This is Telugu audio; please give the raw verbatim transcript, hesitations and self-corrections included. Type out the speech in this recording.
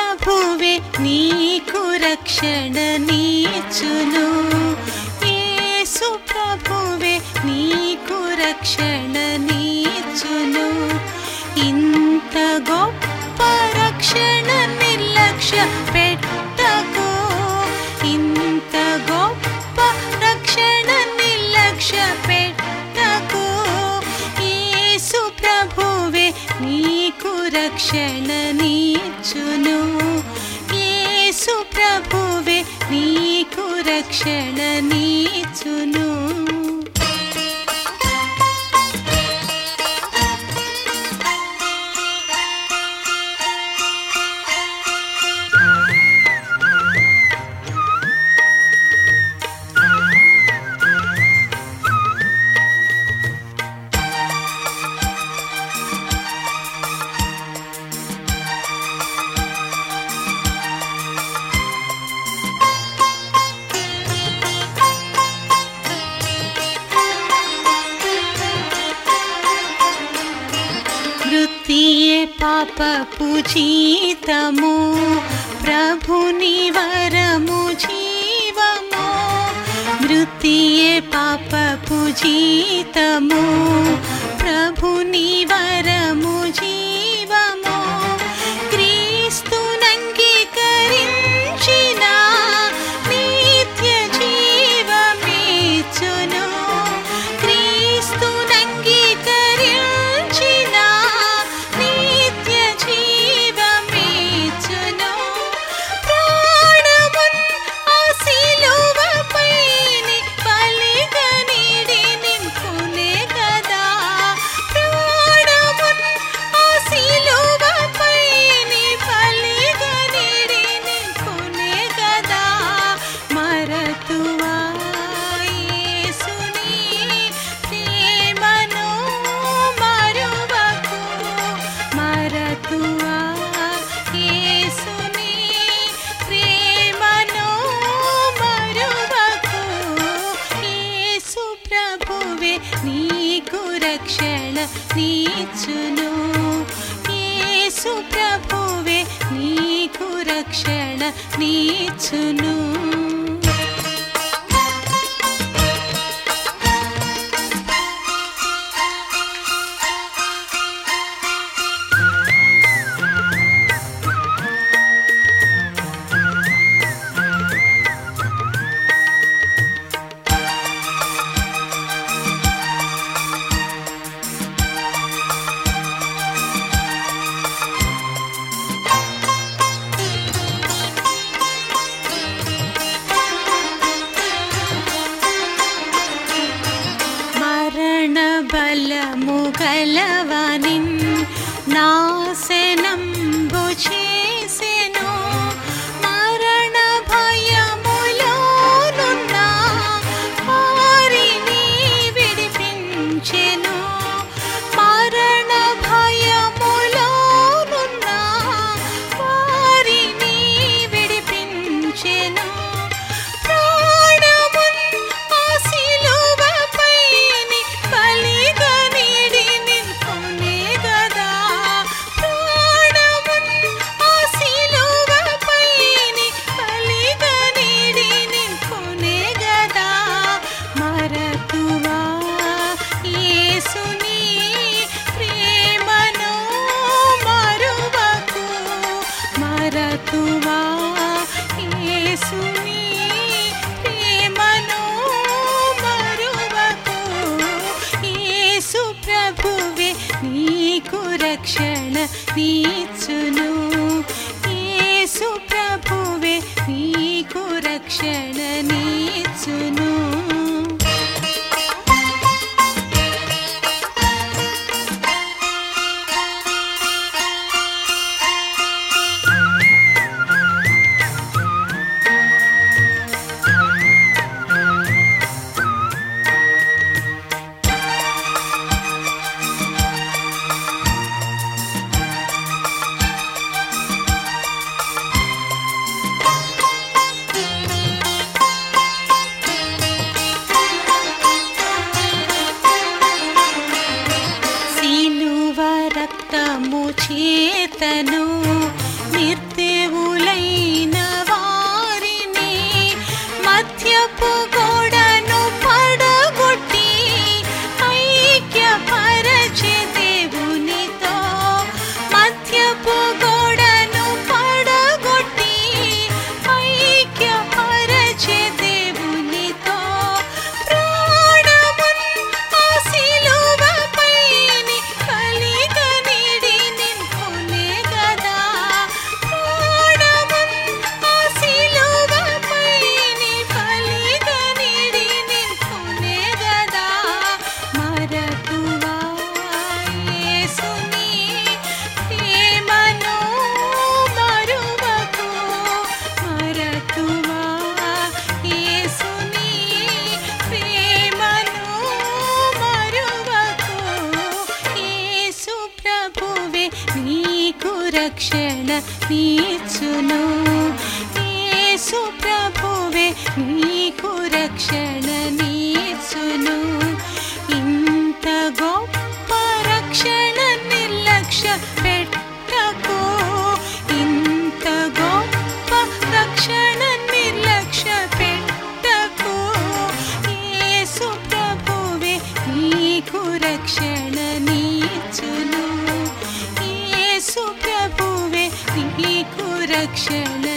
ప్రభువే నీకు రక్షణ నీచును, యేసు ప్రభువే నీకు రక్షణ నీచును. ఇంత గొప్ప రక్షణ నిర్లక్ష్య పెట్టకు, ఇంత గొప్ప రక్షణ నిర్లక్ష్య పెట్టకు. యేసు ప్రభువే నీకు రక్షణ నీచును, యేసు ప్రభువే నీకు రక్షణ నీచును. వృత్తియే పాపపు జీతము, ప్రభుని వరము జీవము. వృత్తియే పాపపు జీతము, ప్రభుని వరము జీవము. క్రీస్తునంగీకరించిన నిత్య జీవమిచ్చును, క్రీస్తునంగీకరించిన నిత్య జీవమిచ్చును. ప్రాణమున్ ఆ సిలువపైని బలిగా నీడి నింపునే గదా, ప్రాణమున్ ఆ సిలువపైని బలిగా నీడి నింపునే గదా. మరతువా యేసుని ప్రేమను మరువకు, మరతువా యేసుని ప్రేమను మరువకు. యేసు ప్రభువే నీకు రక్షణ నీచును, యేసు ప్రభువే నీకు రక్షణ నీచును. మరణ బలము గలవానిన్ నాశనంబు చేసెను, మరణ భయములోనున్న వారిని విడిపించెను, మరణ భయములోనున్న వారిని విడిపించెను. ప్రాణమున్ ఆ సిలువపైని బలిగా నీడి నింపునే గదా, ప్రాణమున్ ఆ సిలువపైని బలిగా నీడి నింపునే గదా. మరతువా యేసుని ప్రేమను మరువకు, మరతువా యేసుని ప్రేమను మరువకు. యేసు ప్రభువే నీకు రక్షణ నీచును, యేసు ప్రభువే నీకు రక్షణ నీచును. నీచును యేసు ప్రభువే నీకు రక్షణ నీచును ఇంత గొప్ప రక్షణ నిర్లక్ష్య పెట్టకు ఇంత గొప్ప రక్షణ నిర్లక్ష్య పెట్టకు యేసు ప్రభువే నీకు రక్షణ నీచును యేసు ప్రభువే నీకు రక్షణ